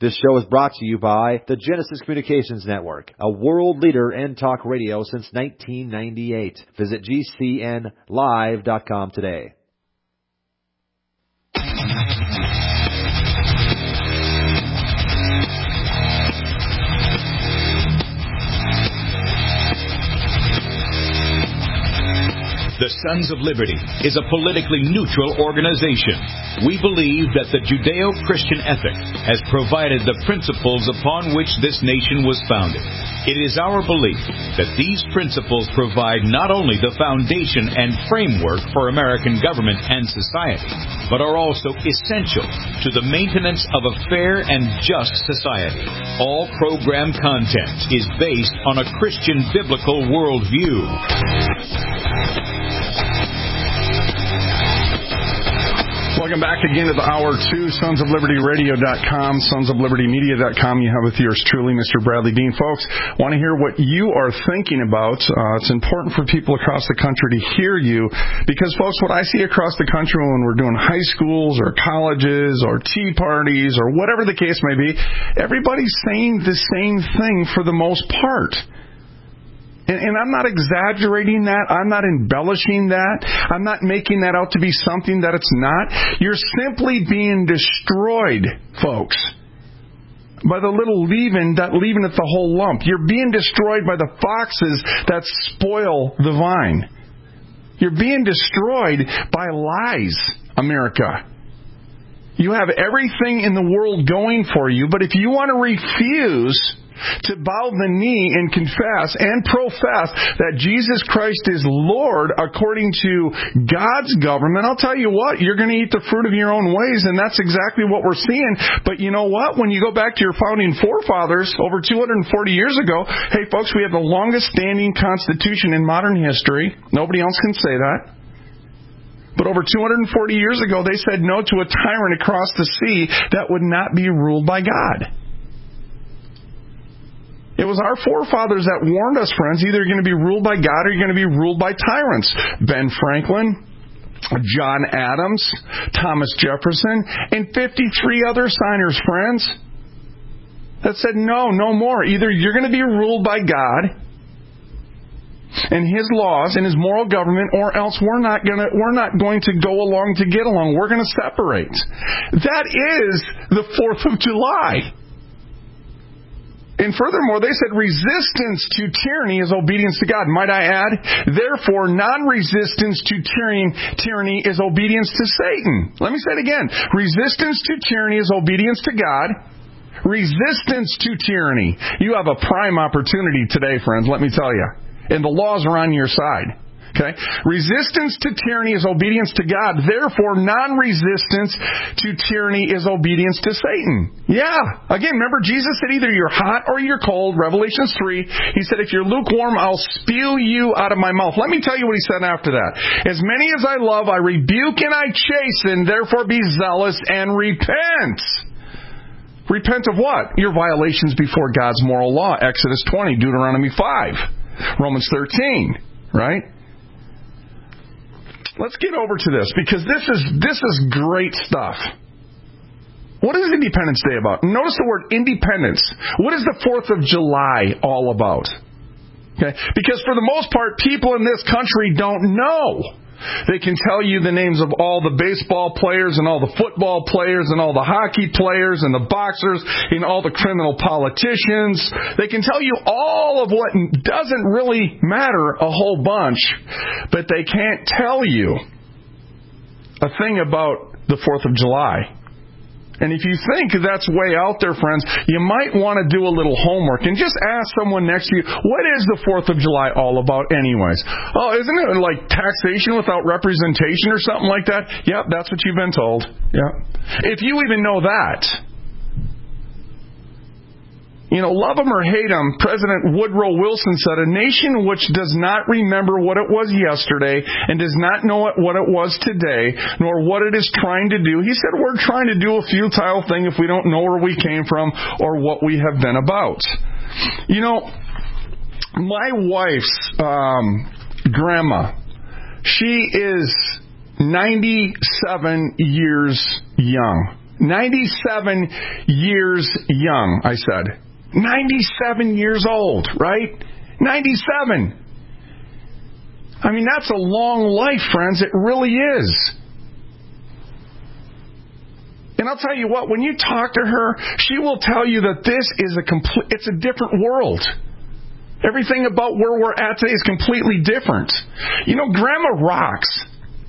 This show is brought to you by the Genesis Communications Network, a world leader in talk radio since 1998. Visit GCNlive.com today. The Sons of Liberty is a politically neutral organization. We believe that the Judeo-Christian ethic has provided the principles upon which this nation was founded. It is our belief that these principles provide not only the foundation and framework for American government and society, but are also essential to the maintenance of a fair and just society. All program content is based on a Christian biblical worldview. Welcome back again to the Hour 2, sonsoflibertyradio.com, sonsoflibertymedia.com. You have with yours truly, Mr. Bradley Dean. Folks, want to hear what you are thinking about. It's important for people across the country to hear you because, folks, what I see across the country when we're doing high schools or colleges or tea parties or whatever the case may be, everybody's saying the same thing for the most part. And I'm not exaggerating that. I'm not embellishing that. I'm not making that out to be something that it's not. You're simply being destroyed, folks, by the little leaven that leaveneth the whole lump. You're being destroyed by the foxes that spoil the vine. You're being destroyed by lies, America. You have everything in the world going for you, but if you want to refuse to bow the knee and confess and profess that Jesus Christ is Lord according to God's government, I'll tell you what, you're going to eat the fruit of your own ways, and that's exactly what we're seeing. But you know what? When you go back to your founding forefathers over 240 years ago, hey, folks, we have the longest standing Constitution in modern history. Nobody else can say that. But over 240 years ago, they said no to a tyrant across the sea that would not be ruled by God. It was our forefathers that warned us, friends, either you're going to be ruled by God or you're going to be ruled by tyrants. Ben Franklin, John Adams, Thomas Jefferson, and 53 other signers, friends, that said no more. Either you're going to be ruled by God and His laws and His moral government, or else we're not going to go along to get along. We're going to separate. That is the 4th of July. And furthermore, they said resistance to tyranny is obedience to God. Might I add, therefore, non-resistance to tyranny is obedience to Satan. Let me say it again. Resistance to tyranny is obedience to God. Resistance to tyranny. You have a prime opportunity today, friends, let me tell you. And the laws are on your side. Okay? Resistance to tyranny is obedience to God. Therefore, non-resistance to tyranny is obedience to Satan. Yeah. Again, remember Jesus said either you're hot or you're cold. Revelation 3. He said, if you're lukewarm, I'll spew you out of my mouth. Let me tell you what he said after that. As many as I love, I rebuke and I chasten. Therefore, be zealous and repent. Repent of what? Your violations before God's moral law. Exodus 20, Deuteronomy 5, Romans 13. Right? Let's get over to this, because this is great stuff. What is Independence Day about? Notice the word independence. What is the 4th of July all about? Okay? Because for the most part, people in this country don't know. They can tell you the names of all the baseball players and all the football players and all the hockey players and the boxers and all the criminal politicians. They can tell you all of what doesn't really matter a whole bunch, but they can't tell you a thing about the 4th of July. And if you think that's way out there, friends, you might want to do a little homework and just ask someone next to you, what is the 4th of July all about anyways? Oh, isn't it like taxation without representation or something like that? Yep, that's what you've been told. Yep. If you even know that. You know, love them or hate them, President Woodrow Wilson said, a nation which does not remember what it was yesterday and does not know what it was today, nor what it is trying to do. He said, we're trying to do a futile thing if we don't know where we came from or what we have been about. You know, my wife's grandma, she is 97 years young. 97 years young, I said. 97 years old, right? 97. I mean, that's a long life, friends. It really is. And I'll tell you what, when you talk to her, she will tell you that this is it's a different world. Everything about where we're at today is completely different. You know, Grandma rocks.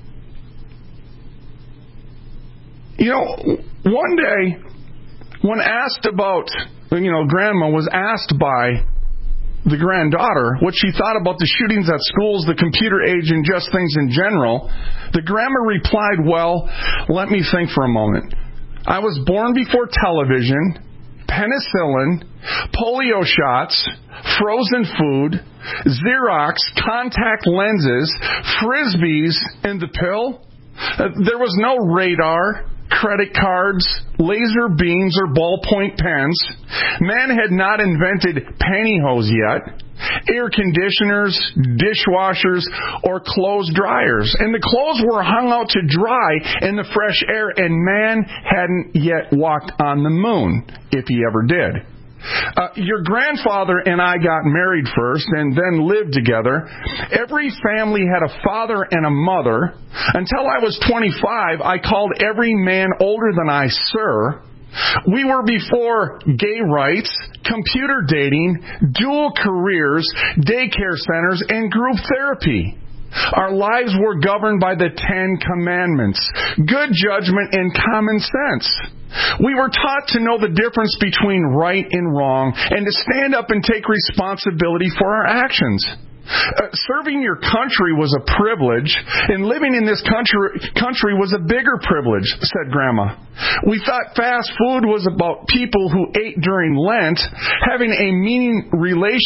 You know, one day, when asked about, Grandma was asked by the granddaughter what she thought about the shootings at schools, the computer age, and just things in general, the grandma replied, well, let me think for a moment. I was born before television, penicillin, polio shots, frozen food, Xerox, contact lenses, Frisbees, and the pill. There was no radar, credit cards, laser beams, or ballpoint pens. Man had not invented pantyhose yet, air conditioners, dishwashers, or clothes dryers. And the clothes were hung out to dry in the fresh air, and man hadn't yet walked on the moon, if he ever did. Your grandfather and I got married first and then lived together. Every family had a father and a mother. Until I was 25, I called every man older than I, sir. We were before gay rights, computer dating, dual careers, daycare centers, and group therapy. Our lives were governed by the 10 Commandments, good judgment, and common sense. We were taught to know the difference between right and wrong and to stand up and take responsibility for our actions. Serving your country was a privilege, and living in this country was a bigger privilege, said Grandma. We thought fast food was about people who ate during Lent. Having a meaningful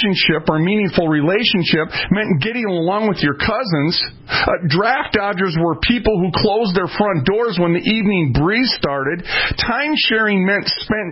relationship meant getting along with your cousins. Draft dodgers were people who closed their front doors when the evening breeze started. Time sharing meant spend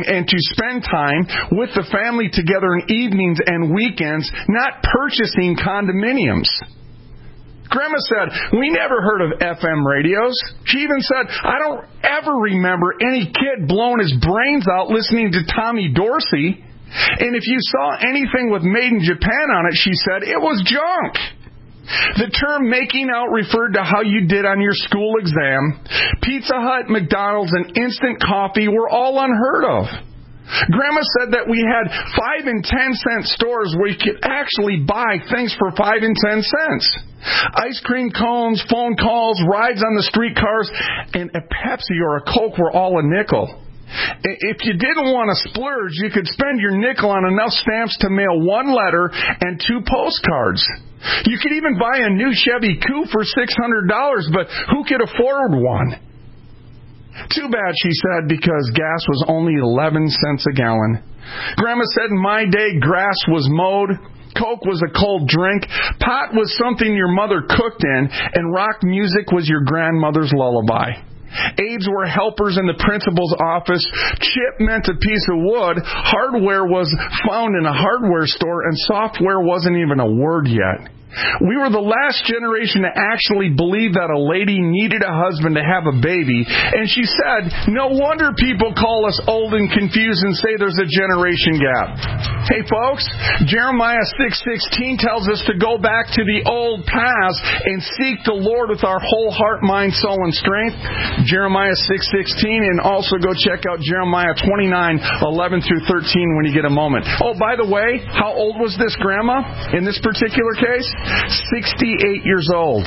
time with the family together in evenings and weekends, not purchasing condominiums. Grandma said, we never heard of FM radios. She even said, I don't ever remember any kid blowing his brains out listening to Tommy Dorsey. And if you saw anything with Made in Japan on it, she said, it was junk. The term making out referred to how you did on your school exam. Pizza Hut, McDonald's, and instant coffee were all unheard of. Grandma said that we had 5 and 10 cent stores where you could actually buy things for 5 and 10 cents. Ice cream cones, phone calls, rides on the streetcars, and a Pepsi or a Coke were all a nickel. If you didn't want to splurge, you could spend your nickel on enough stamps to mail 1 letter and 2 postcards. You could even buy a new Chevy Coupe for $600, but who could afford one? Too bad, she said, because gas was only 11 cents a gallon. Grandma said in my day, grass was mowed, Coke was a cold drink, pot was something your mother cooked in, and rock music was your grandmother's lullaby. Aides were helpers in the principal's office. Chip meant a piece of wood. Hardware was found in a hardware store, and software wasn't even a word yet. We were the last generation to actually believe that a lady needed a husband to have a baby. And she said, no wonder people call us old and confused and say there's a generation gap. Hey folks, Jeremiah 6:16 tells us to go back to the old paths and seek the Lord with our whole heart, mind, soul, and strength. Jeremiah 6:16, and also go check out Jeremiah 29:11 through 13 when you get a moment. Oh, by the way, how old was this grandma in this particular case? 68 years old.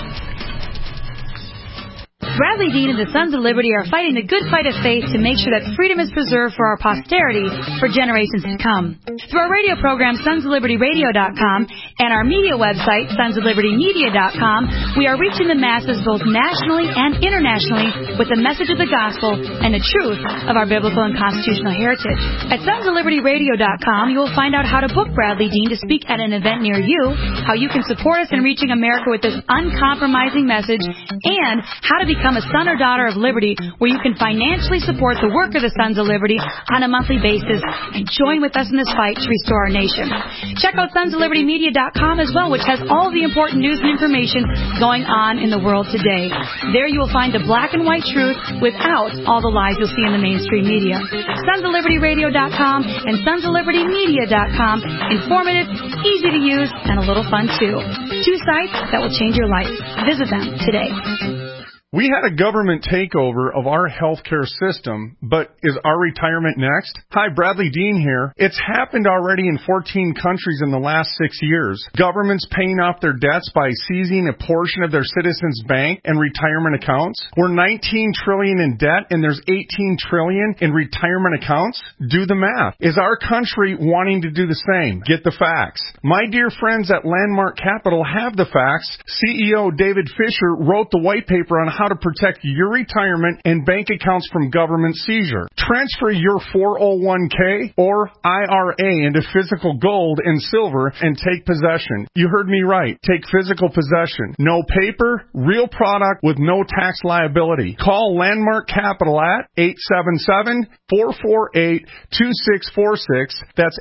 Bradley Dean and the Sons of Liberty are fighting the good fight of faith to make sure that freedom is preserved for our posterity for generations to come. Through our radio program, sonsoflibertyradio.com, and our media website, sonsoflibertymedia.com, we are reaching the masses both nationally and internationally with the message of the gospel and the truth of our biblical and constitutional heritage. At sonsoflibertyradio.com, you will find out how to book Bradley Dean to speak at an event near you, how you can support us in reaching America with this uncompromising message, and how to become become a son or daughter of Liberty, where you can financially support the work of the Sons of Liberty on a monthly basis and join with us in this fight to restore our nation. Check out sonsoflibertymedia.com as well, which has all the important news and information going on in the world today. There you will find the black and white truth without all the lies you'll see in the mainstream media. sonsoflibertyradio.com and sonsoflibertymedia.com. Informative, easy to use, and a little fun too. 2 sites that will change your life. Visit them today. We had a government takeover of our healthcare system, but is our retirement next? Hi, Bradley Dean here. It's happened already in 14 countries in the last 6 years. Governments paying off their debts by seizing a portion of their citizens' bank and retirement accounts. We're $19 trillion in debt, and there's $18 trillion in retirement accounts. Do the math. Is our country wanting to do the same? Get the facts. My dear friends at Landmark Capital have the facts. CEO David Fisher wrote the white paper on how to protect your retirement and bank accounts from government seizure. Transfer your 401k or IRA into physical gold and silver and take possession. You heard me right. Take physical possession. No paper, real product with no tax liability. Call Landmark Capital at 877-448-2646. That's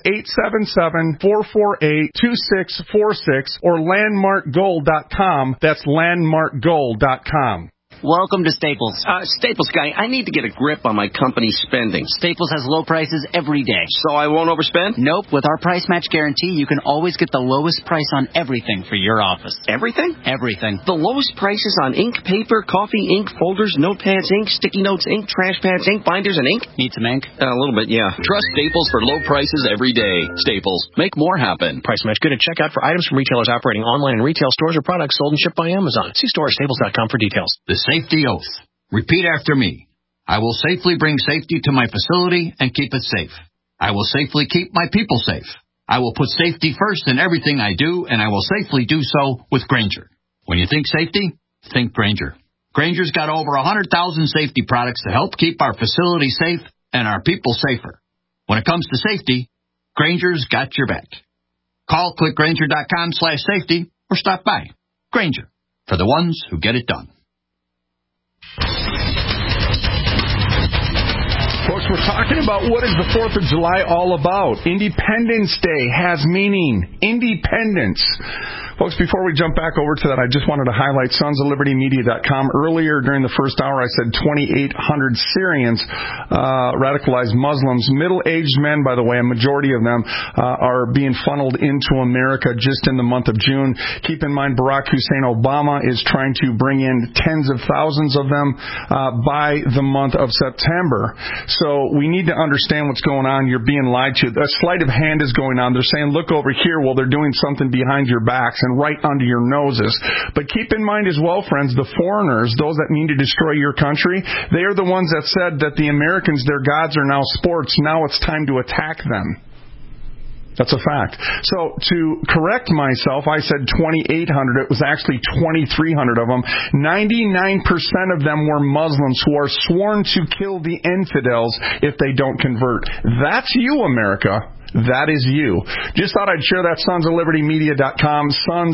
877-448-2646 or landmarkgold.com. That's landmarkgold.com. Welcome to Staples. Staples guy, I need to get a grip on my company's spending. Staples has low prices every day. So I won't overspend? Nope. With our price match guarantee, you can always get the lowest price on everything for your office. Everything? Everything. The lowest prices on ink, paper, coffee, ink, folders, notepads, ink, sticky notes, ink, trash pads, ink, binders, and ink? Need some ink? A little bit, yeah. Trust Staples for low prices every day. Staples. Make more happen. Price match good at checkout for items from retailers operating online in retail stores or products sold and shipped by Amazon. See store at staples.com for details. The safety oath. Repeat after me. I will safely bring safety to my facility and keep it safe. I will safely keep my people safe. I will put safety first in everything I do, and I will safely do so with Grainger. When you think safety, think Grainger. Grainger's got over 100,000 safety products to help keep our facility safe and our people safer. When it comes to safety, Grainger's got your back. Call clickgrainger.com/safety or stop by. Grainger, for the ones who get it done. Folks, we're talking about what is the 4th of July all about. Independence Day has meaning. Independence. Folks, before we jump back over to that, I just wanted to highlight sonsoflibertymedia.com. Earlier during the first hour, I said 2,800 Syrians, radicalized Muslims, middle-aged men, by the way, a majority of them, are being funneled into America just in the month of June. Keep in mind, Barack Hussein Obama is trying to bring in tens of thousands of them by the month of September. So we need to understand what's going on. You're being lied to. A sleight of hand is going on. They're saying, look over here. Well, they're doing something behind your backs and right under your noses. But keep in mind as well, friends, the foreigners, those that mean to destroy your country, they are the ones that said that the Americans, their gods are now sports. Now it's time to attack them. That's a fact. So to correct myself, I said 2,800. It was actually 2,300 of them. 99% of them were Muslims who are sworn to kill the infidels if they don't convert. That's you, America. That is you. Just thought I'd share that. sonsoflibertymedia.com,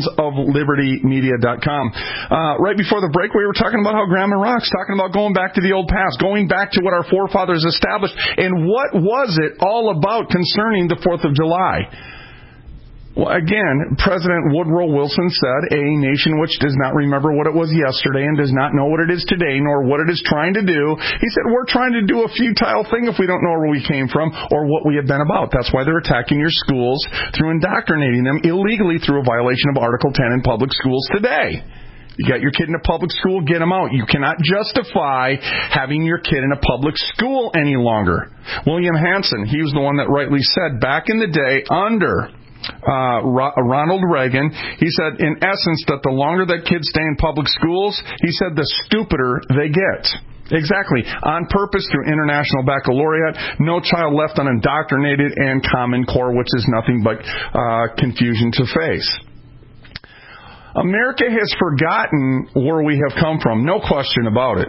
sonsoflibertymedia.com. Right before the break, we were talking about how Grandma Rock's talking about going back to the old past, going back to what our forefathers established. And what was it all about concerning the 4th of July? Well, again, President Woodrow Wilson said, a nation which does not remember what it was yesterday and does not know what it is today, nor what it is trying to do. He said, we're trying to do a futile thing if we don't know where we came from or what we have been about. That's why they're attacking your schools through indoctrinating them illegally through a violation of Article 10 in public schools today. You got your kid in a public school, get them out. You cannot justify having your kid in a public school any longer. William Hansen, he was the one that rightly said back in the day under Ronald Reagan, he said, in essence, that the longer that kids stay in public schools, he said, the stupider they get. Exactly. On purpose through International Baccalaureate, no child left unindoctrinated, and Common Core, which is nothing but confusion to face. America has forgotten where we have come from. No question about it.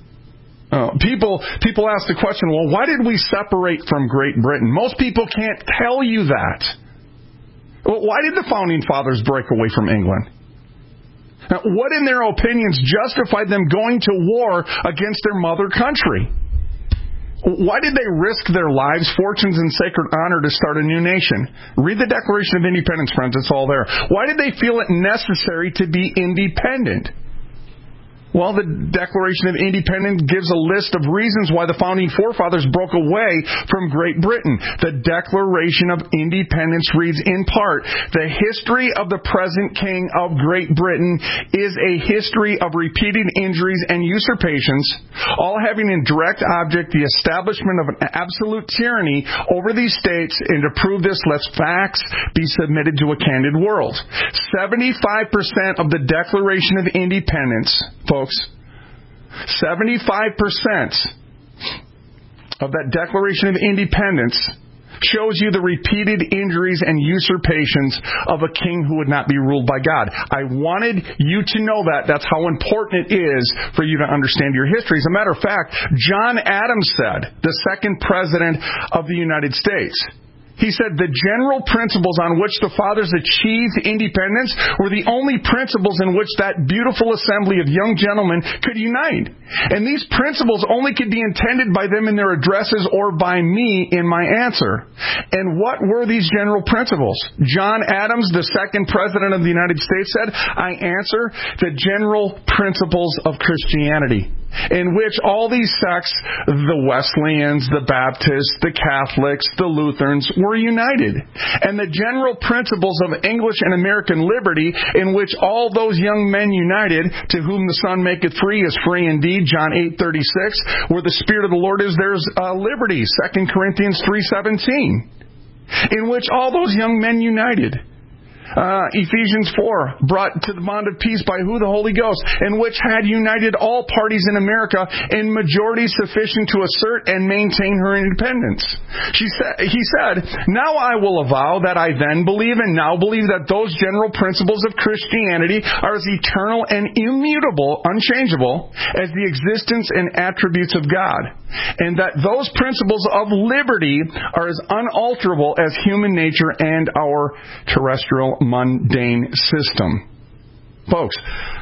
People ask the question, well, why did we separate from Great Britain? Most people can't tell you that. Well, why did the Founding Fathers break away from England? Now, what in their opinions justified them going to war against their mother country? Why did they risk their lives, fortunes, and sacred honor to start a new nation? Read the Declaration of Independence, friends. It's all there. Why did they feel it necessary to be independent? Well, the Declaration of Independence gives a list of reasons why the founding forefathers broke away from Great Britain. The Declaration of Independence reads in part, "The history of the present King of Great Britain is a history of repeated injuries and usurpations, all having in direct object the establishment of an absolute tyranny over these states, and to prove this, let facts be submitted to a candid world." 75% of the Declaration of Independence, folks, 75% of that Declaration of Independence shows you the repeated injuries and usurpations of a king who would not be ruled by God. I wanted you to know that. That's how important it is for you to understand your history. As a matter of fact, John Adams said, the second president of the United States, he said the general principles on which the fathers achieved independence were the only principles in which that beautiful assembly of young gentlemen could unite. And these principles only could be intended by them in their addresses or by me in my answer. And what were these general principles? John Adams, the second president of the United States, said, "I answer the general principles of Christianity," in which all these sects, the Wesleyans, the Baptists, the Catholics, the Lutherans, were united. And the general principles of English and American liberty, in which all those young men united, to whom the Son maketh free is free indeed, John 8:36, where the Spirit of the Lord is, there's liberty, 2 Corinthians 3:17, in which all those young men united. Ephesians 4, brought to the bond of peace by who? The Holy Ghost, in which had united all parties in America in majority sufficient to assert and maintain her independence. He said, "Now I will avow that I then believe and now believe that those general principles of Christianity are as eternal and immutable, unchangeable, as the existence and attributes of God, and that those principles of liberty are as unalterable as human nature and our terrestrial mundane system." Folks,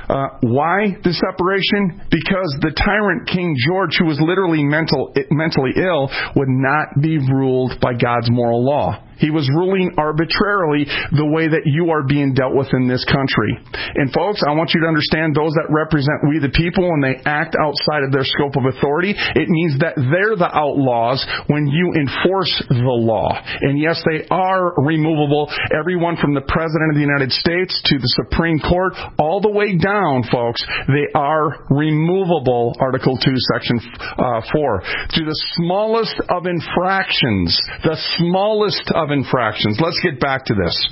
why the separation? Because the tyrant King George, who was literally mentally ill, would not be ruled by God's moral law. He was ruling arbitrarily the way that you are being dealt with in this country. And folks, I want you to understand those that represent we the people, when they act outside of their scope of authority, it means that they're the outlaws when you enforce the law. And yes, they are removable. Everyone from the President of the United States to the Supreme Court, all the way down, folks, they are removable. Article 2, Section 4. To the smallest of infractions. The smallest of infractions. Let's get back to this.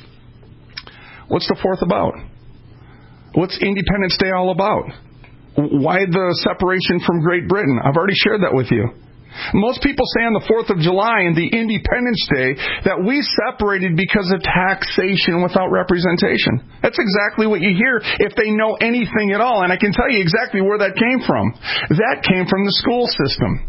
What's the 4th about? What's Independence Day all about? Why the separation from Great Britain? I've already shared that with you. Most people say on the 4th of July and the Independence Day that we separated because of taxation without representation. That's exactly what you hear if they know anything at all. And I can tell you exactly where that came from. That came from the school system.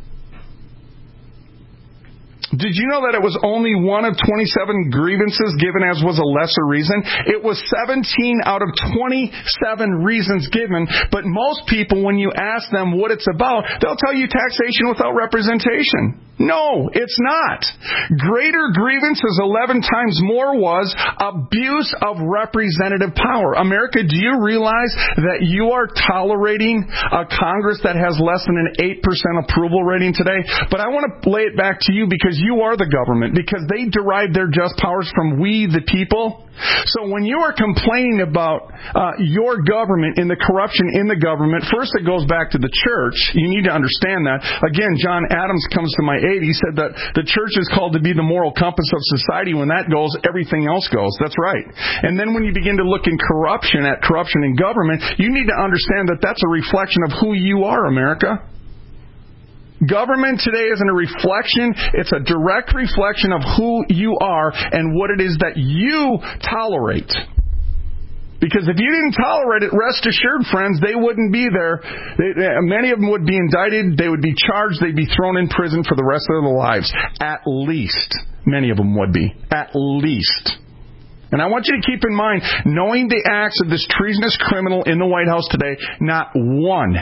Did you know that it was only one of 27 grievances given as was a lesser reason? It was 17 out of 27 reasons given, but most people, when you ask them what it's about, they'll tell you taxation without representation. No, it's not. Greater grievances, 11 times more, was abuse of representative power. America, do you realize that you are tolerating a Congress that has less than an 8% approval rating today? But I want to lay it back to you because you are the government, because they derive their just powers from we, the people. So when you are complaining about your government and the corruption in the government, first it goes back to the church. You need to understand that. Again, John Adams comes to my aid. He said that the church is called to be the moral compass of society. When that goes, everything else goes. That's right. And then when you begin to look at corruption in government, you need to understand that that's a reflection of who you are, America. Government today isn't a reflection. It's a direct reflection of who you are and what it is that you tolerate. Because if you didn't tolerate it, rest assured, friends, they wouldn't be there. Many of them would be indicted. They would be charged. They'd be thrown in prison for the rest of their lives. At least. Many of them would be. At least. And I want you to keep in mind, knowing the acts of this treasonous criminal in the White House today, not one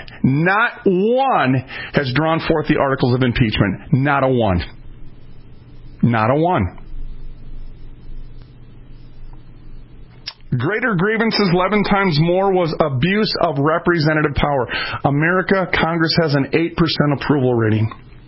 has drawn forth the articles of impeachment. Not a one. Not a one. Greater grievances, 11 times more, was abuse of representative power. America, Congress has an 8% approval rating.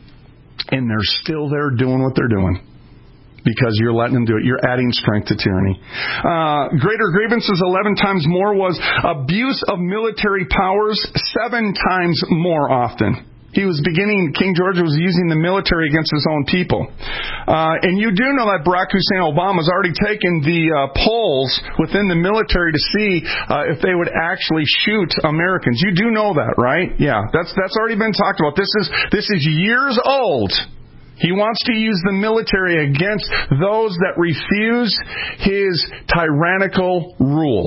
And they're still there doing what they're doing. Because you're letting them do it. You're adding strength to tyranny. Greater grievances, 11 times more, was abuse of military powers, 7 times more often. King George was using the military against his own people. And you do know that Barack Hussein Obama has already taken the polls within the military to see if they would actually shoot Americans. You do know that, right? Yeah, that's already been talked about. This is years old. He wants to use the military against those that refuse his tyrannical rule.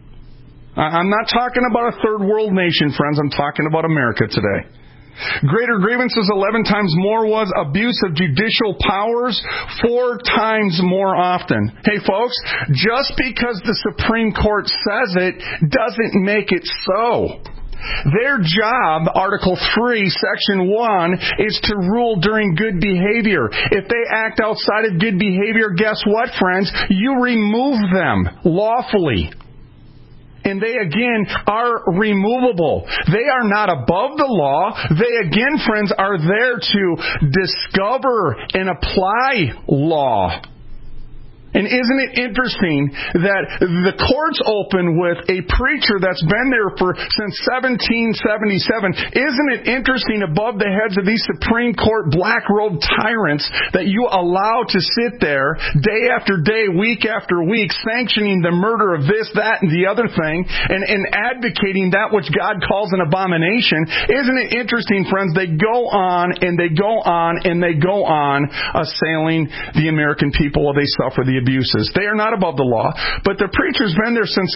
I'm not talking about a third world nation, friends. I'm talking about America today. Greater grievances, 11 times more, was abuse of judicial powers, 4 times more often. Hey, folks, just because the Supreme Court says it doesn't make it so. Their job, Article 3, Section 1, is to rule during good behavior. If they act outside of good behavior, guess what, friends? You remove them lawfully. And they, again, are removable. They are not above the law. They, again, friends, are there to discover and apply law. And isn't it interesting that the courts open with a preacher that's been there since 1777? Isn't it interesting above the heads of these Supreme Court black-robed tyrants that you allow to sit there day after day, week after week, sanctioning the murder of this, that, and the other thing, and advocating that which God calls an abomination? Isn't it interesting, friends? They go on and they go on and they go on assailing the American people while they suffer the abuses. They are not above the law, but the preacher's been there since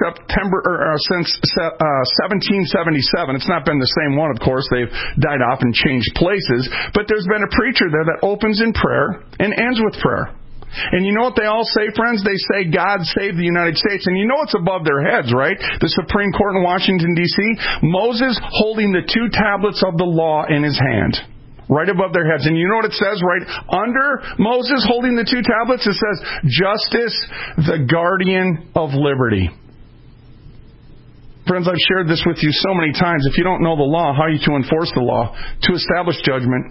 1777. It's not been the same one, of course. They've died off and changed places, but there's been a preacher there that opens in prayer and ends with prayer. And you know what they all say, friends? They say, God save the United States. And you know it's above their heads, right? The Supreme Court in Washington, D.C., Moses holding the 2 tablets of the law in his hand. Right above their heads. And you know what it says right under Moses holding the 2 tablets? It says, Justice, the guardian of liberty. Friends, I've shared this with you so many times. If you don't know the law, how are you to enforce the law? To establish judgment.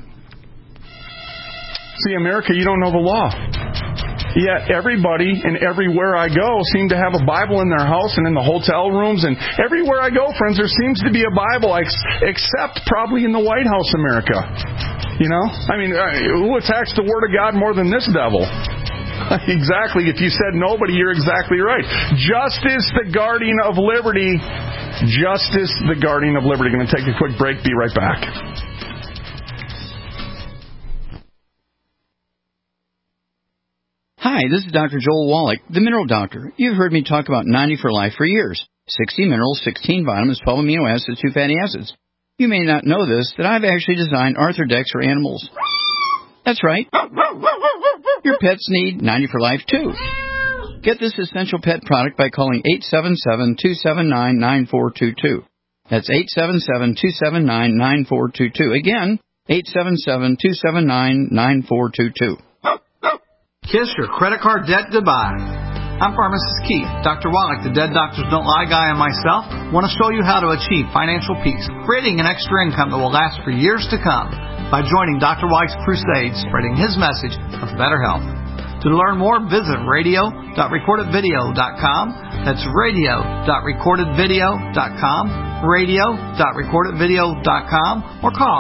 See, America, you don't know the law. Yet everybody and everywhere I go seem to have a Bible in their house and in the hotel rooms. And everywhere I go, friends, there seems to be a Bible, except probably in the White House, America. You know? I mean, who attacks the Word of God more than this devil? Exactly. If you said nobody, you're exactly right. Justice, the guardian of liberty. Justice, the guardian of liberty. Going to take a quick break. Be right back. Hi, this is Dr. Joel Wallach, the Mineral Doctor. You've heard me talk about 90 for Life for years. 60 minerals, 16 vitamins, 12 amino acids, 2 fatty acids. You may not know this, that I've actually designed Arthrodex for animals. That's right. Your pets need 90 for Life, too. Get this essential pet product by calling 877-279-9422. That's 877-279-9422. Again, 877-279-9422. Kiss your credit card debt goodbye. I'm Pharmacist Keith. Dr. Wallach, the Dead Doctors Don't Lie guy, and myself want to show you how to achieve financial peace, creating an extra income that will last for years to come by joining Dr. Wallach's crusade, spreading his message of better health. To learn more, visit radio.recordedvideo.com. That's radio.recordedvideo.com, radio.recordedvideo.com, or call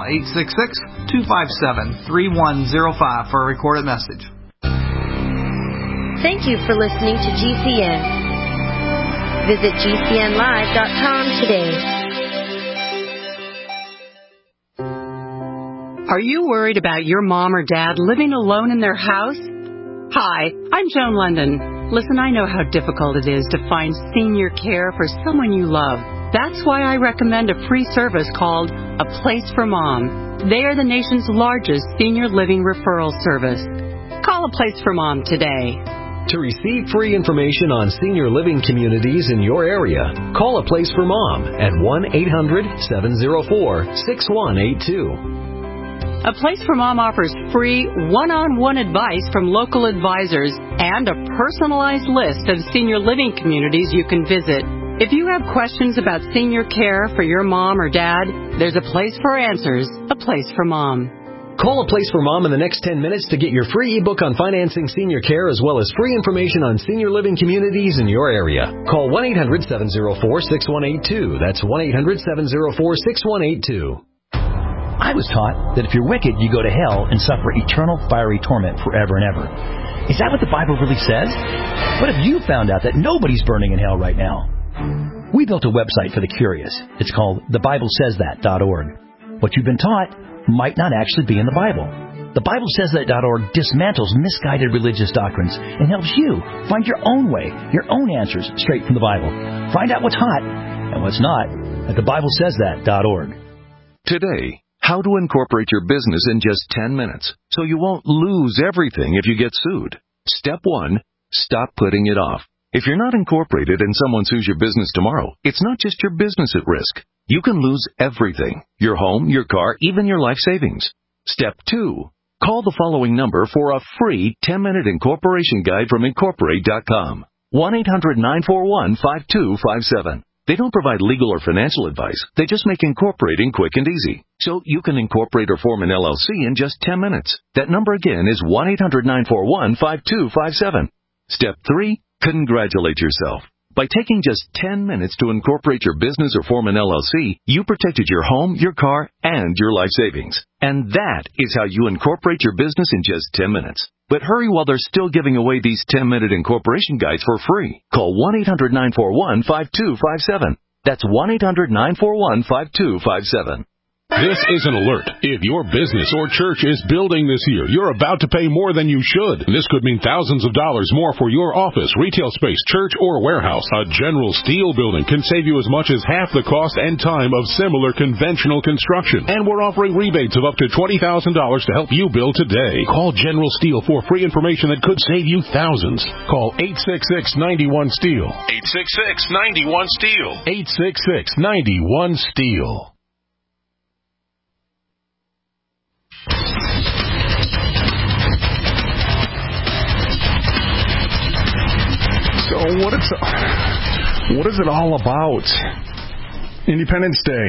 866-257-3105 for a recorded message. Thank you for listening to GCN. Visit GCNlive.com today. Are you worried about your mom or dad living alone in their house? Hi, I'm Joan London. Listen, I know how difficult it is to find senior care for someone you love. That's why I recommend a free service called A Place for Mom. They are the nation's largest senior living referral service. Call A Place for Mom today. To receive free information on senior living communities in your area, call A Place for Mom at 1-800-704-6182. A Place for Mom offers free one-on-one advice from local advisors and a personalized list of senior living communities you can visit. If you have questions about senior care for your mom or dad, there's a place for answers, A Place for Mom. Call A Place for Mom in the next 10 minutes to get your free ebook on financing senior care as well as free information on senior living communities in your area. Call 1-800-704-6182. That's 1-800-704-6182. I was taught that if you're wicked, you go to hell and suffer eternal fiery torment forever and ever. Is that what the Bible really says? What if you found out that nobody's burning in hell right now? We built a website for the curious. It's called thebiblesaysthat.org. What you've been taught might not actually be in the Bible. TheBibleSaysThat.org dismantles misguided religious doctrines and helps you find your own way, your own answers straight from the Bible. Find out what's hot and what's not at TheBibleSaysThat.org. Today, how to incorporate your business in just 10 minutes so you won't lose everything if you get sued. Step 1, stop putting it off. If you're not incorporated and someone sues your business tomorrow, it's not just your business at risk. You can lose everything: your home, your car, even your life savings. Step 2, call the following number for a free 10-minute incorporation guide from Incorporate.com. 1-800-941-5257. They don't provide legal or financial advice. They just make incorporating quick and easy. So you can incorporate or form an LLC in just 10 minutes. That number again is 1-800-941-5257. Step 3, congratulate yourself. By taking just 10 minutes to incorporate your business or form an LLC, you protected your home, your car, and your life savings. And that is how you incorporate your business in just 10 minutes. But hurry while they're still giving away these 10-minute incorporation guides for free. Call 1-800-941-5257. That's 1-800-941-5257. This is an alert. If your business or church is building this year, you're about to pay more than you should. This could mean thousands of dollars more for your office, retail space, church, or warehouse. A General Steel building can save you as much as half the cost and time of similar conventional construction. And we're offering rebates of up to $20,000 to help you build today. Call General Steel for free information that could save you thousands. Call 866-91-STEEL. 866-91-STEEL. 866-91-STEEL. So what is it all about? Independence Day,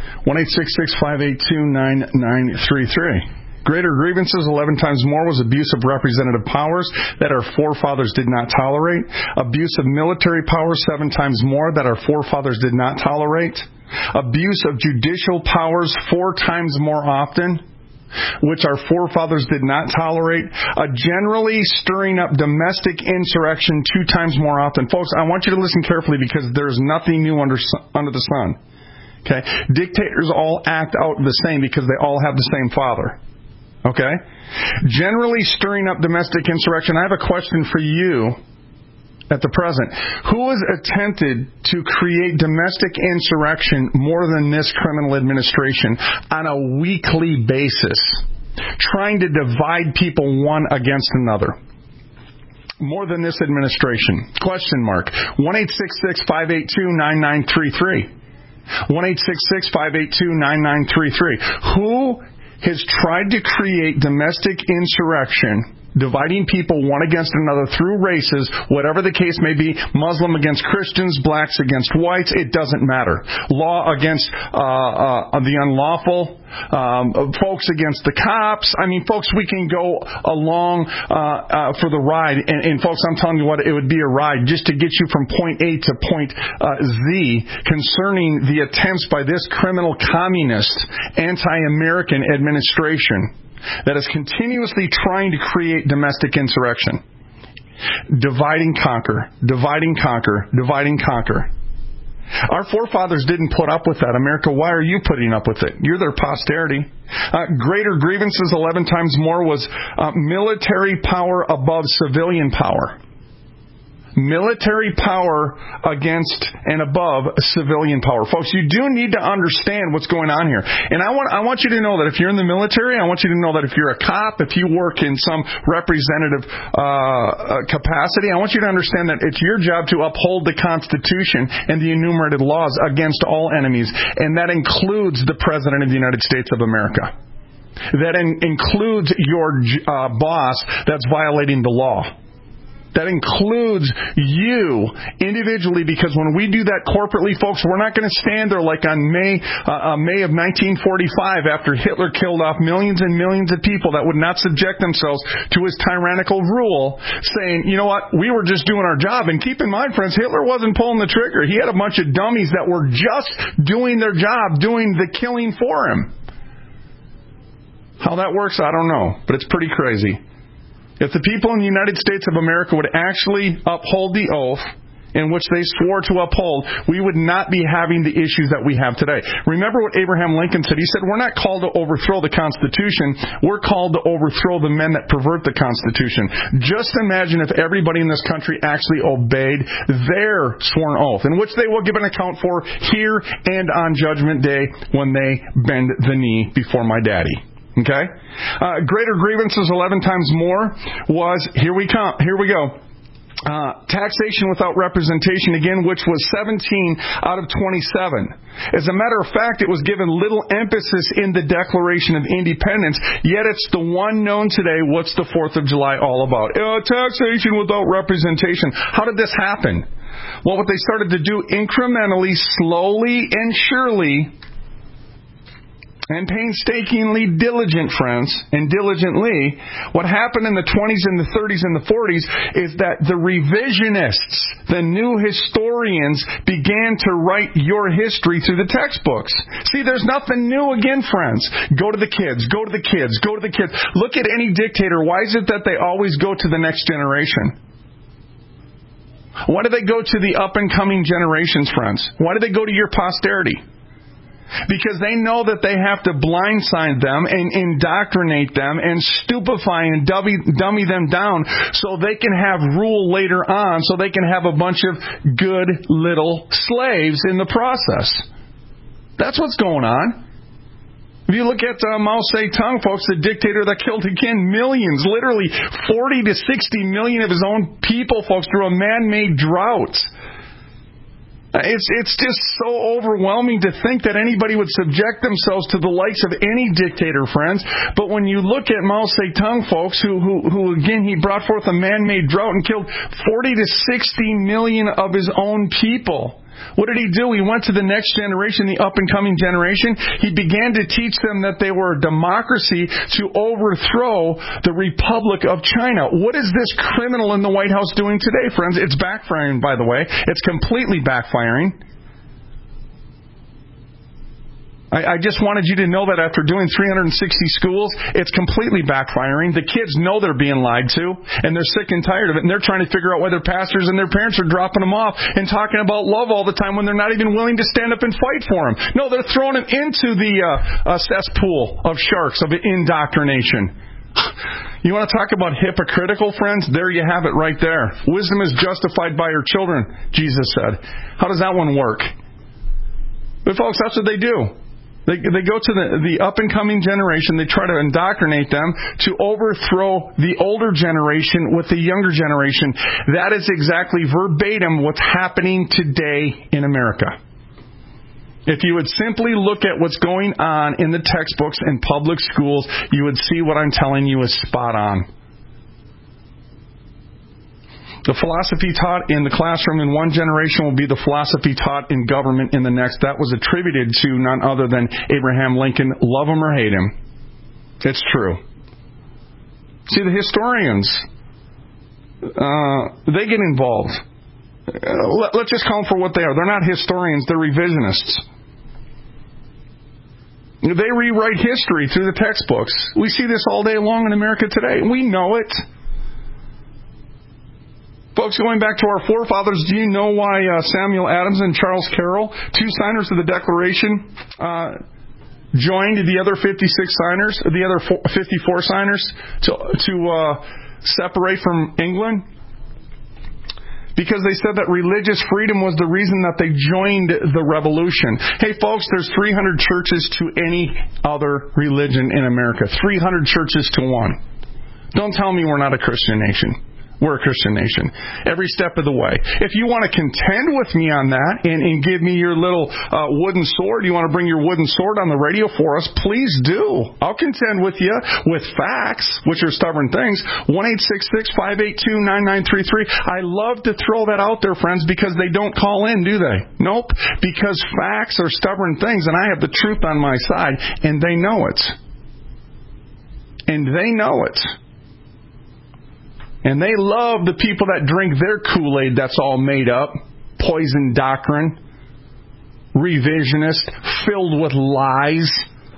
1-866-582-9933. Greater grievances, 11 times more, was abuse of representative powers that our forefathers did not tolerate. Abuse of military power, 7 times more, that our forefathers did not tolerate. Abuse of judicial powers, 4 times more often, which our forefathers did not tolerate. Generally stirring up domestic insurrection 2 times more often. Folks, I want you to listen carefully because there's nothing new under the sun. Okay? Dictators all act out the same because they all have the same father. Okay? Generally stirring up domestic insurrection. I have a question for you at the present. Who has attempted to create domestic insurrection more than this criminal administration on a weekly basis, trying to divide people one against another? More than this administration. Question mark. 1-866-582-9933. 1-866-582-9933. Who has tried to create domestic insurrection, dividing people one against another through races, whatever the case may be, Muslim against Christians, blacks against whites, it doesn't matter. Law against the unlawful, folks against the cops. I mean, folks, we can go along for the ride. And folks, I'm telling you what, it would be a ride just to get you from point A to point Z concerning the attempts by this criminal communist anti-American administration that is continuously trying to create domestic insurrection. Divide and conquer, divide and conquer, divide and conquer. Our forefathers didn't put up with that. America, why are you putting up with it? You're their posterity. Greater grievances, 11 times more, was military power above civilian power. military power against and above civilian power. Folks, you do need to understand what's going on here. And I want you to know that if you're in the military, I want you to know that if you're a cop, if you work in some representative capacity, I want you to understand that it's your job to uphold the Constitution and the enumerated laws against all enemies. And that includes the President of the United States of America. That includes your boss that's violating the law. That includes you individually, because when we do that corporately, folks, we're not going to stand there like on May of 1945 after Hitler killed off millions and millions of people that would not subject themselves to his tyrannical rule, saying, you know what, we were just doing our job. And keep in mind, friends, Hitler wasn't pulling the trigger. He had a bunch of dummies that were just doing their job, doing the killing for him. How that works, I don't know, but it's pretty crazy. If the people in the United States of America would actually uphold the oath in which they swore to uphold, we would not be having the issues that we have today. Remember what Abraham Lincoln said? He said, we're not called to overthrow the Constitution. We're called to overthrow the men that pervert the Constitution. Just imagine if everybody in this country actually obeyed their sworn oath, in which they will give an account for here and on Judgment Day when they bend the knee before my daddy. Okay? Greater grievances 11 times more was, here we go. Taxation without representation, again, which was 17 out of 27. As a matter of fact, it was given little emphasis in the Declaration of Independence, yet it's the one known today. What's the 4th of July all about? Taxation without representation. How did this happen? Well, what they started to do incrementally, slowly, and surely, and painstakingly diligent, friends, and diligently, what happened in the 20s and the 30s and the 40s is that the revisionists, the new historians, began to write your history through the textbooks. See, there's nothing new again, friends. Go to the kids, go to the kids, go to the kids. Look at any dictator. Why is it that they always go to the next generation? Why do they go to the up-and-coming generations, friends? Why do they go to your posterity? Because they know that they have to blindside them and indoctrinate them and stupefy and dummy them down so they can have rule later on, so they can have a bunch of good little slaves in the process. That's what's going on. If you look at Mao Zedong, folks, the dictator that killed again millions, literally 40 to 60 million of his own people, folks, through a man-made drought. It's just so overwhelming to think that anybody would subject themselves to the likes of any dictator, friends. But when you look at Mao Zedong, folks, who again, he brought forth a man-made drought and killed 40 to 60 million of his own people. What did he do? He went to the next generation, the up-and-coming generation. He began to teach them that they were a democracy to overthrow the Republic of China. What is this criminal in the White House doing today, friends? It's backfiring, by the way. It's completely backfiring. I just wanted you to know that after doing 360 schools, it's completely backfiring. The kids know they're being lied to, and they're sick and tired of it, and they're trying to figure out why their pastors and their parents are dropping them off and talking about love all the time when they're not even willing to stand up and fight for them. No, they're throwing them into the cesspool of sharks of indoctrination. You want to talk about hypocritical, friends? There you have it right there. Wisdom is justified by her children, Jesus said. How does that one work? But folks, that's what they do. They go to the up-and-coming generation. They try to indoctrinate them to overthrow the older generation with the younger generation. That is exactly verbatim what's happening today in America. If you would simply look at what's going on in the textbooks in public schools, you would see what I'm telling you is spot on. The philosophy taught in the classroom in one generation will be the philosophy taught in government in the next. That was attributed to none other than Abraham Lincoln. Love him or hate him. It's true. See, the historians, they get involved. Let's just call them for what they are. They're not historians. They're revisionists. They rewrite history through the textbooks. We see this all day long in America today. We know it. Folks, going back to our forefathers, do you know why Samuel Adams and Charles Carroll, two signers of the Declaration, joined the other 56 signers, the other 54 signers, to separate from England? because they said that religious freedom was the reason that they joined the revolution. Hey, folks, there's 300 churches to any other religion in America. 300 churches to one. Don't tell me we're not a Christian nation. We're a Christian nation. Every step of the way. If you want to contend with me on that and give me your little wooden sword, you want to bring your wooden sword on the radio for us, please do. I'll contend with you with facts, which are stubborn things. 1-866-582-9933. I love to throw that out there, friends, because they don't call in, do they? Nope. Because facts are stubborn things, and I have the truth on my side, and they know it. And they know it. And they love the people that drink their Kool-Aid that's all made up, poison doctrine, revisionist, filled with lies.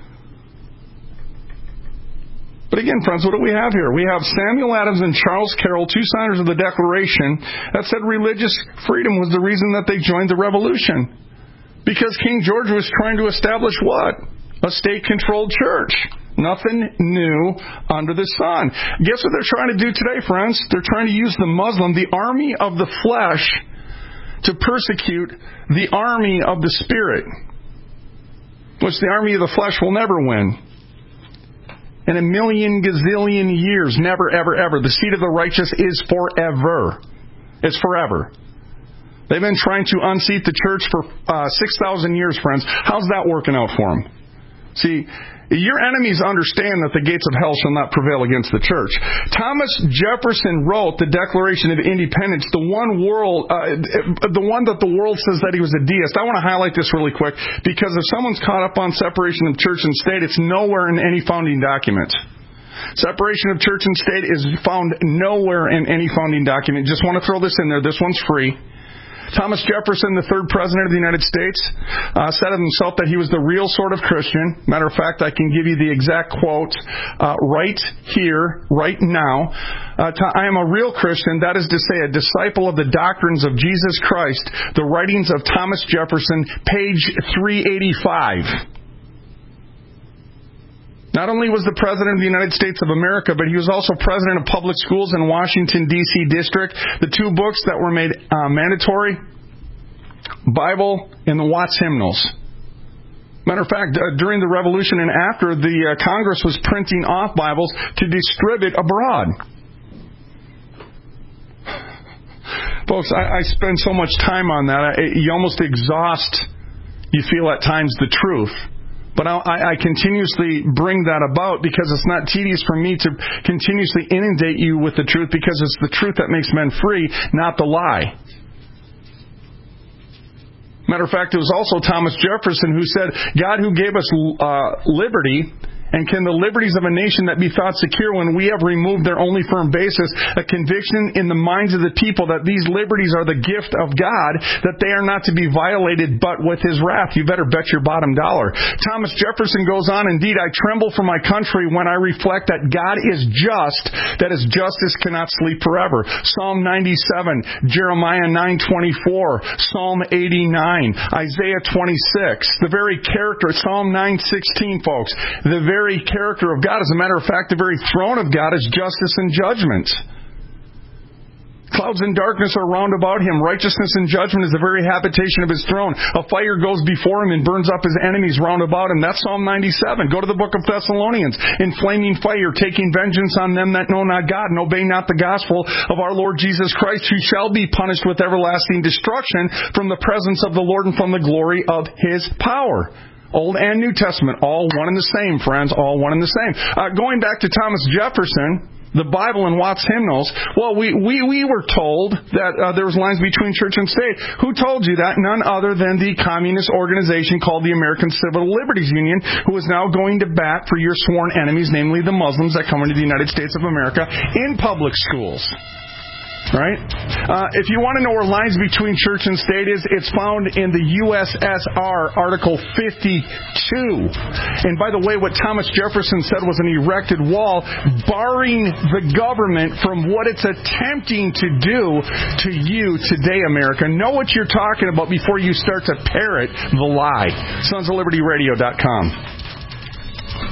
But again, friends, what do we have here? We have Samuel Adams and Charles Carroll, two signers of the Declaration, that said religious freedom was the reason that they joined the revolution. Because King George was trying to establish what? A state-controlled church. Nothing new under the sun. Guess what they're trying to do today, friends? They're trying to use the Muslim, the army of the flesh, to persecute the army of the Spirit, which the army of the flesh will never win. In a million gazillion years, never, ever, ever. The seed of the righteous is forever. It's forever. They've been trying to unseat the church for 6,000 years, friends. How's that working out for them? See, your enemies understand that the gates of hell shall not prevail against the church. Thomas Jefferson wrote the Declaration of Independence, the one that the world says that he was a deist. I want to highlight this really quick, because if someone's caught up on separation of church and state, it's nowhere in any founding document. Separation of church and state is found nowhere in any founding document. Just want to throw this in there. This one's free. Thomas Jefferson, the third president of the United States, said of himself that he was the real sort of Christian. Matter of fact, I can give you the exact quote right here, right now. I am a real Christian, that is to say, a disciple of the doctrines of Jesus Christ. The writings of Thomas Jefferson, page 385. Not only was the President of the United States of America, but he was also President of Public Schools in Washington, D.C. District. The two books that were made mandatory, Bible and the Watts Hymnals. Matter of fact, during the Revolution and after, the Congress was printing off Bibles to distribute abroad. Folks, I spend so much time on that. You almost exhaust, you feel at times, the truth. But I continuously bring that about because it's not tedious for me to continuously inundate you with the truth, because it's the truth that makes men free, not the lie. Matter of fact, it was also Thomas Jefferson who said, God who gave us liberty, and can the liberties of a nation that be thought secure when we have removed their only firm basis, a conviction in the minds of the people that these liberties are the gift of God, that they are not to be violated but with His wrath? You better bet your bottom dollar. Thomas Jefferson goes on, indeed, I tremble for my country when I reflect that God is just, that His justice cannot sleep forever. Psalm 97, Jeremiah 9:24, Psalm 89, Isaiah 26, the very character, Psalm 9:16, folks, the very character of God. As a matter of fact, the very throne of God is justice and judgment. Clouds and darkness are round about Him. Righteousness and judgment is the very habitation of His throne. A fire goes before Him and burns up His enemies round about Him. That's Psalm 97. Go to the book of Thessalonians. In flaming fire, taking vengeance on them that know not God and obey not the gospel of our Lord Jesus Christ, who shall be punished with everlasting destruction from the presence of the Lord and from the glory of His power. Old and New Testament, all one and the same, friends, all one and the same. Going back to Thomas Jefferson, the Bible and Watts Hymnals, well, we were told that there was lines between church and state. Who told you that? None other than the communist organization called the American Civil Liberties Union, who is now going to bat for your sworn enemies, namely the Muslims that come into the United States of America in public schools. Right? If you want to know where lines between church and state is, it's found in the USSR, Article 52. And by the way, what Thomas Jefferson said was an erected wall barring the government from what it's attempting to do to you today, America. Know what you're talking about before you start to parrot the lie. SonsOfLibertyRadio.com.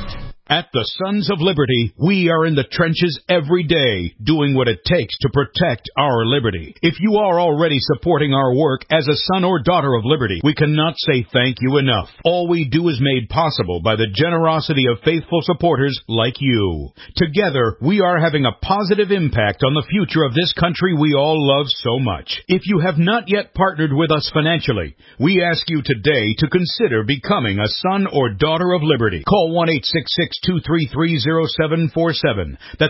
At the Sons of Liberty, we are in the trenches every day, doing what it takes to protect our liberty. If you are already supporting our work as a son or daughter of liberty, we cannot say thank you enough. All we do is made possible by the generosity of faithful supporters like you. Together, we are having a positive impact on the future of this country we all love so much. If you have not yet partnered with us financially, we ask you today to consider becoming a son or daughter of liberty. Call 1-866-233-0747. That's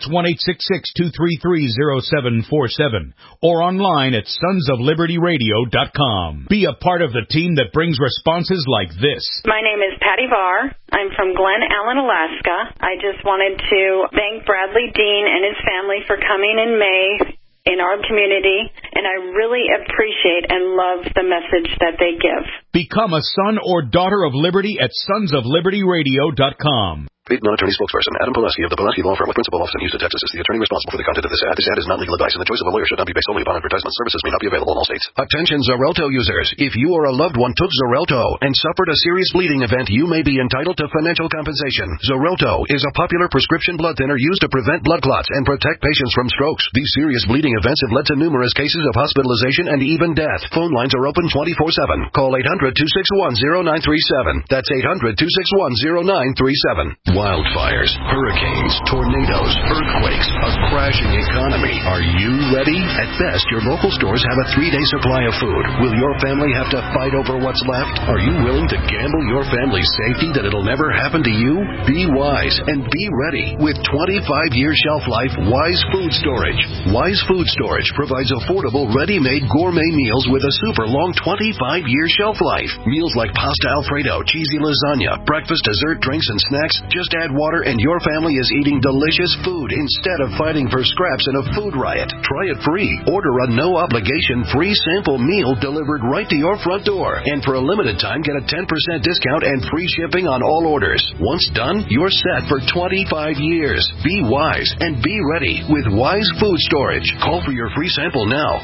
1-866-233-0747. Or online at sonsoflibertyradio.com. Be a part of the team that brings responses like this. My name is Patty Varr. I'm from Glen Allen, Alaska. I just wanted to thank Bradley Dean and his family for coming in May in our community, and I really appreciate and love the message that they give. Become a son or daughter of liberty at sonsoflibertyradio.com. Paid non-attorney spokesperson Adam Pulaski of the Pulaski Law Firm with principal office in Houston, Texas is the attorney responsible for the content of this ad. This ad is not legal advice, and the choice of a lawyer should not be based solely upon advertisement. Services may not be available in all states. Attention Xarelto users. If you or a loved one took Xarelto and suffered a serious bleeding event, you may be entitled to financial compensation. Xarelto is a popular prescription blood thinner used to prevent blood clots and protect patients from strokes. These serious bleeding events have led to numerous cases of hospitalization and even death. Phone lines are open 24/7. Call 800-261-0937. That's 800-261-0937. Wildfires, hurricanes, tornadoes, earthquakes, a crashing economy. Are you ready? At best, your local stores have a 3-day supply of food. Will your family have to fight over what's left? Are you willing to gamble your family's safety that it'll never happen to you? Be wise and be ready. With 25-year shelf life, Wise Food Storage. Wise Food Storage provides affordable, ready-made gourmet meals with a super long 25-year shelf life. Meals like pasta Alfredo, cheesy lasagna, breakfast, dessert, drinks, and snacks. Just add water and your family is eating delicious food instead of fighting for scraps in a food riot. Try it free. Order a no-obligation free sample meal delivered right to your front door. And for a limited time, get a 10% discount and free shipping on all orders. Once done, you're set for 25 years. Be wise and be ready with Wise Food Storage. Call for your free sample now.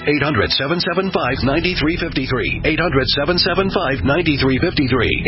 800-775-9353. 800-775-9353.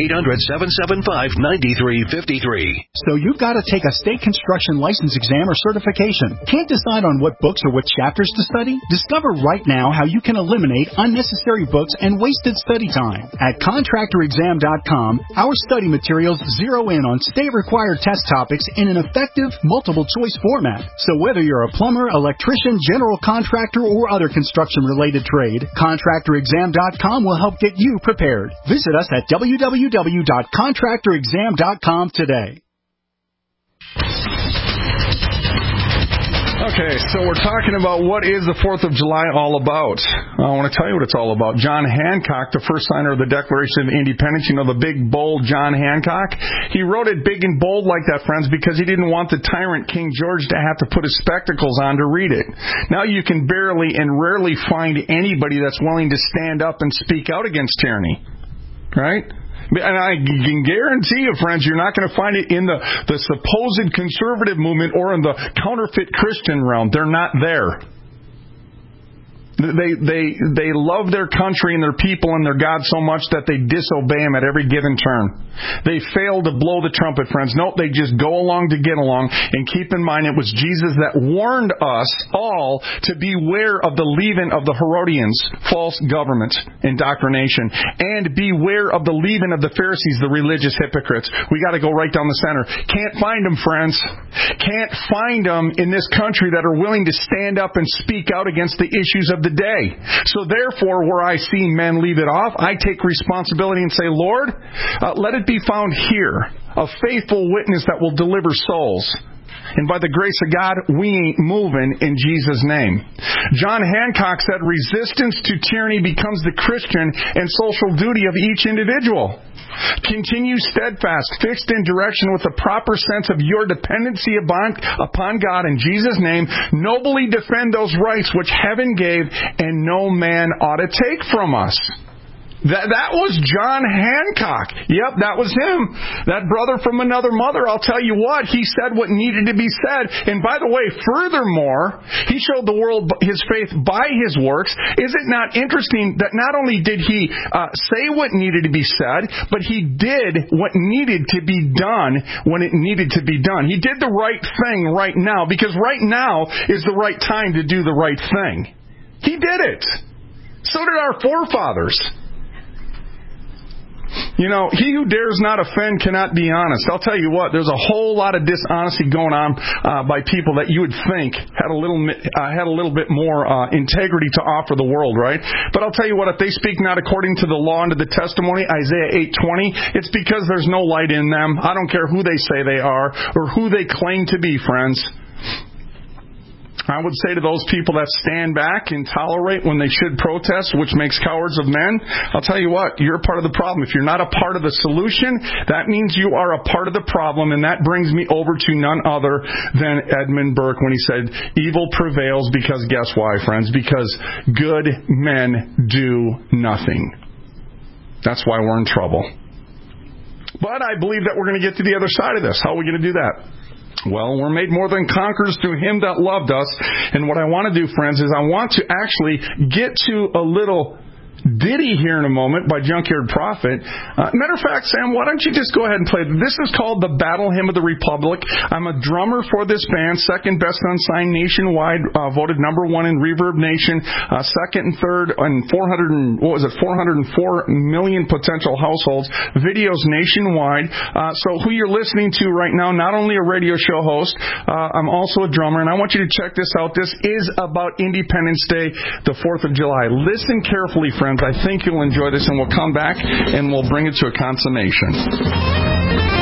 800-775-9353. So you've got to take a state construction license exam or certification. Can't decide on what books or what chapters to study? Discover right now how you can eliminate unnecessary books and wasted study time. At contractorexam.com, our study materials zero in on state-required test topics in an effective, multiple-choice format. So whether you're a plumber, electrician, general contractor, or other construction-related trade, contractorexam.com will help get you prepared. Visit us at www.contractorexam.com today. Okay, so we're talking about what is the 4th of July all about. I want to tell you what it's all about. John Hancock, the first signer of the Declaration of Independence, you know, the big, bold John Hancock, he wrote it big and bold like that, friends, because he didn't want the tyrant King George to have to put his spectacles on to read it. Now you can barely and rarely find anybody that's willing to stand up and speak out against tyranny, right? And I can guarantee you, friends, you're not going to find it in the supposed conservative movement or in the counterfeit Christian realm. They're not there. They love their country and their people and their God so much that they disobey Him at every given turn. They fail to blow the trumpet, friends. Nope, they just go along to get along. And keep in mind, it was Jesus that warned us all to beware of the leaven of the Herodians, false government, indoctrination, and beware of the leaven of the Pharisees, the religious hypocrites. We got to go right down the center. Can't find them, friends. Can't find them in this country that are willing to stand up and speak out against the issues of the day. So therefore, where I see men leave it off, I take responsibility and say, Lord, let it be found here, a faithful witness that will deliver souls. And by the grace of God, we ain't moving in Jesus' name. John Hancock said, resistance to tyranny becomes the Christian and social duty of each individual. Continue steadfast, fixed in direction with a proper sense of your dependency upon God in Jesus' name. Nobly defend those rights which heaven gave and no man ought to take from us. That was John Hancock. Yep, that was him. That brother from another mother. I'll tell you what, he said what needed to be said. And by the way, furthermore, he showed the world his faith by his works. Is it not interesting that not only did he say what needed to be said, but he did what needed to be done when it needed to be done. He did the right thing right now, because right now is the right time to do the right thing. He did it. So did our forefathers. You know, he who dares not offend cannot be honest. I'll tell you what, there's a whole lot of dishonesty going on by people that you would think had a little bit more integrity to offer the world, right? But I'll tell you what, if they speak not according to the law and to the testimony, Isaiah 8:20, it's because there's no light in them. I don't care who they say they are or who they claim to be, friends. I would say to those people that stand back and tolerate when they should protest, which makes cowards of men, I'll tell you what, you're a part of the problem. If you're not a part of the solution, that means you are a part of the problem, and that brings me over to none other than Edmund Burke when he said, evil prevails because, guess why, friends? Because good men do nothing. That's why we're in trouble. But I believe that we're going to get to the other side of this. How are we going to do that? Well, we're made more than conquerors through Him that loved us. And what I want to do, friends, is I want to actually get to a little ditty here in a moment by Junkyard Prophet. Matter of fact, Sam, why don't you just go ahead and play? This is called the Battle Hymn of the Republic. I'm a drummer for this band, second best unsigned nationwide, voted number one in Reverb Nation, second and third and 404 million potential households, videos nationwide. So who you're listening to right now, not only a radio show host, I'm also a drummer, and I want you to check this out. This is about Independence Day, the 4th of July. Listen carefully, friends. I think you'll enjoy this, and we'll come back and we'll bring it to a consummation.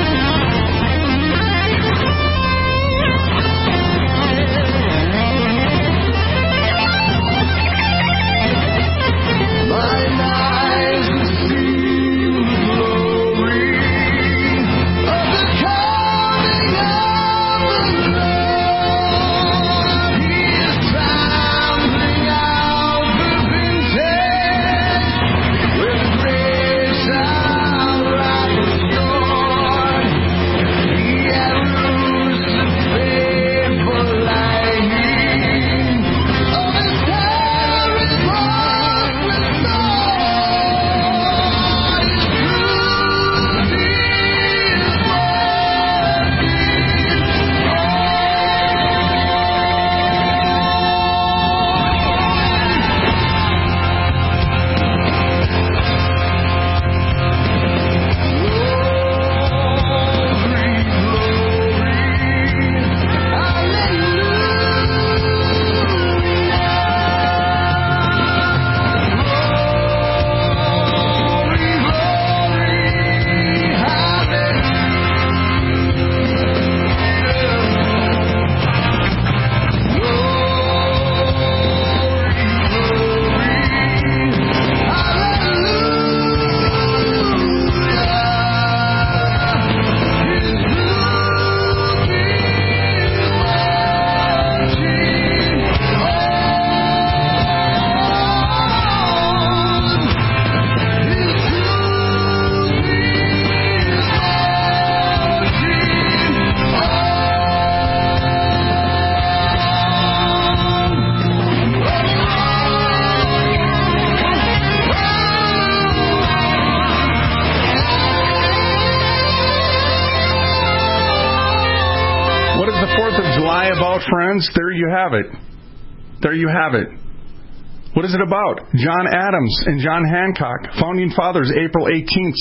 Friends, there you have it. There you have it. What is it about? John Adams and John Hancock, founding fathers, April 18th,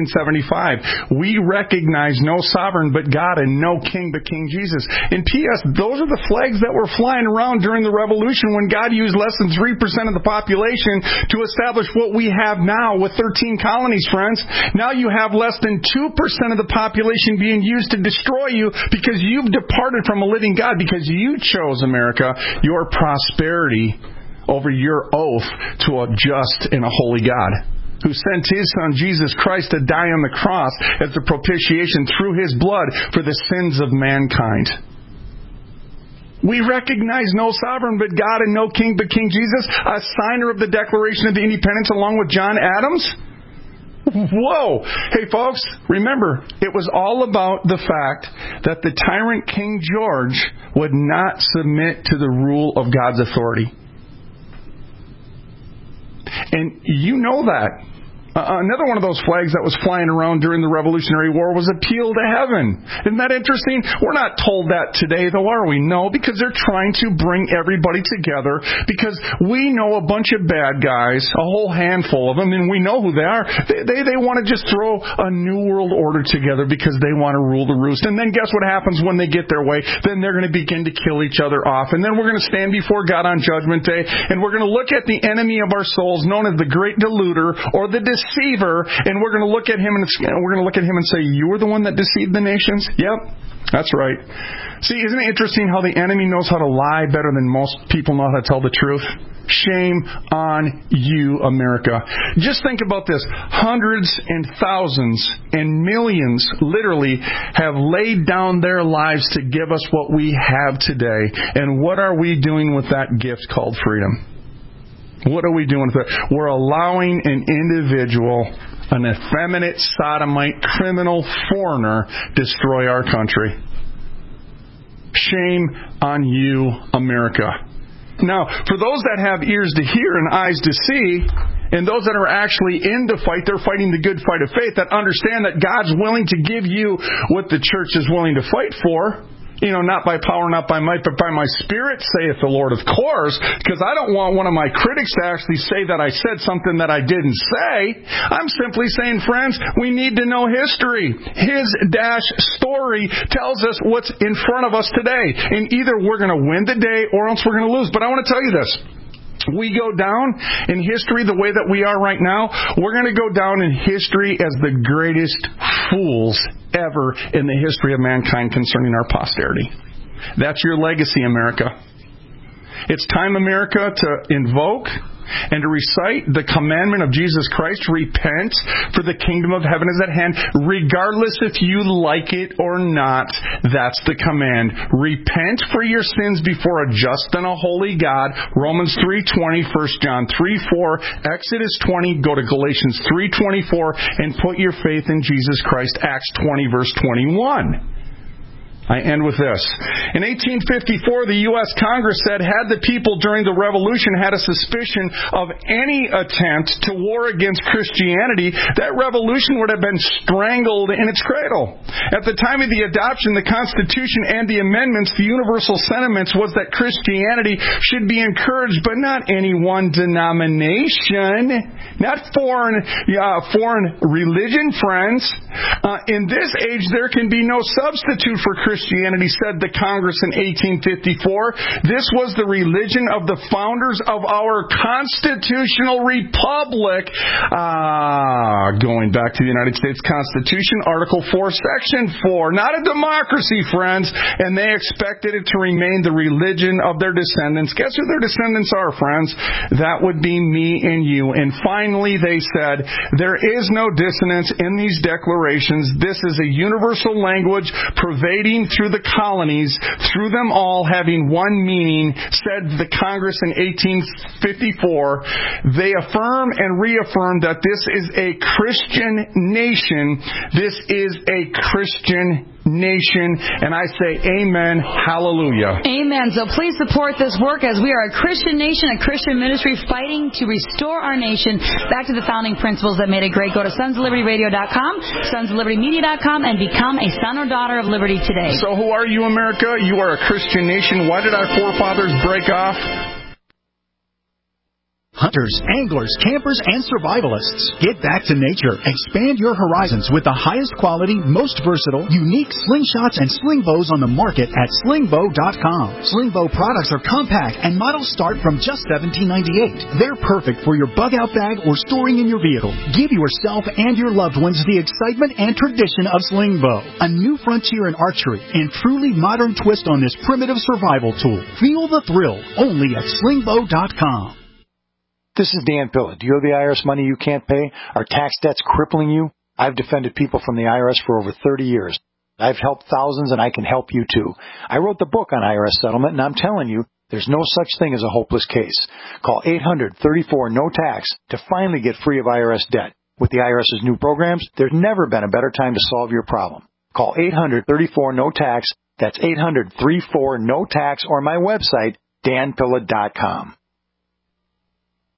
1775. We recognize no sovereign but God and no king but King Jesus. And P.S., those are the flags that were flying around during the Revolution when God used less than 3% of the population to establish what we have now with 13 colonies, friends. Now you have less than 2% of the population being used to destroy you because you've departed from a living God, because you chose, America, your prosperity over your oath to a just and a holy God who sent His Son, Jesus Christ, to die on the cross as the propitiation through His blood for the sins of mankind. We recognize no sovereign but God and no king but King Jesus, a signer of the Declaration of Independence along with John Adams. Whoa! Hey, folks, remember, it was all about the fact that the tyrant King George would not submit to the rule of God's authority. And you know that. Another one of those flags that was flying around during the Revolutionary War was Appeal to Heaven. Isn't that interesting? We're not told that today, though, are we? No, because they're trying to bring everybody together, because we know a bunch of bad guys, a whole handful of them, and we know who they are. They want to just throw a new world order together because they want to rule the roost. And then guess what happens when they get their way? Then they're going to begin to kill each other off. And then we're going to stand before God on Judgment Day, and we're going to look at the enemy of our souls, known as the great deluder or the deceiver, and we're going to look at him and say, "You were the one that deceived the nations?" Yep, that's right. See, isn't it interesting how the enemy knows how to lie better than most people know how to tell the truth? Shame on you, America. Just think about this. Hundreds and thousands and millions literally have laid down their lives to give us what we have today. And what are we doing with that gift called freedom? What are we doing with it? We're allowing an individual, an effeminate, sodomite, criminal foreigner, destroy our country. Shame on you, America. Now, for those that have ears to hear and eyes to see, and those that are actually in the fight, they're fighting the good fight of faith, that understand that God's willing to give you what the church is willing to fight for. You know, not by power, not by might, but by my Spirit, saith the Lord, of course, because I don't want one of my critics to actually say that I said something that I didn't say. I'm simply saying, friends, we need to know history. His story tells us what's in front of us today. And either we're going to win the day or else we're going to lose. But I want to tell you this. We go down in history the way that we are right now, we're going to go down in history as the greatest fools ever in the history of mankind concerning our posterity. That's your legacy, America. It's time, America, to invoke and to recite the commandment of Jesus Christ. Repent, for the kingdom of heaven is at hand. Regardless if you like it or not, that's the command. Repent for your sins before a just and a holy God. Romans 3:20, 1 John 3:4, Exodus 20, go to Galatians 3:24, and put your faith in Jesus Christ. Acts 20, verse 21. I end with this. In 1854, the U.S. Congress said, had the people during the Revolution had a suspicion of any attempt to war against Christianity, that revolution would have been strangled in its cradle. At the time of the adoption, the Constitution and the amendments, the universal sentiments was that Christianity should be encouraged, but not any one denomination, not foreign religion, friends. In this age, there can be no substitute for Christianity, said the Congress in 1854. This was the religion of the founders of our constitutional republic. Going back to the United States Constitution, Article 4, Section 4. Not a democracy, friends. And they expected it to remain the religion of their descendants. Guess who their descendants are, friends? That would be me and you. And finally, they said, there is no dissonance in these declarations. This is a universal language pervading through the colonies, through them all having one meaning, said the Congress in 1854. They affirm and reaffirm that this is a Christian nation. This is a Christian nation. And I say amen, hallelujah. Amen. So please support this work, as we are a Christian nation, a Christian ministry fighting to restore our nation back to the founding principles that made it great. Go to sonsoflibertyradio.com, sonsoflibertymedia.com, and become a son or daughter of liberty today. So who are you, America? You are a Christian nation. Why did our forefathers break off? Hunters, anglers, campers, and survivalists. Get back to nature. Expand your horizons with the highest quality, most versatile, unique slingshots and sling bows on the market at slingbow.com. Slingbow products are compact and models start from just $17.98. They're perfect for your bug-out bag or storing in your vehicle. Give yourself and your loved ones the excitement and tradition of Slingbow, a new frontier in archery and truly modern twist on this primitive survival tool. Feel the thrill only at slingbow.com. This is Dan Pilla. Do you owe the IRS money you can't pay? Are tax debts crippling you? I've defended people from the IRS for over 30 years. I've helped thousands, and I can help you too. I wrote the book on IRS settlement, and I'm telling you, there's no such thing as a hopeless case. Call 800-34-NO-TAX to finally get free of IRS debt. With the IRS's new programs, there's never been a better time to solve your problem. Call 800-34-NO-TAX. That's 800-34-NO-TAX or my website, danpilla.com.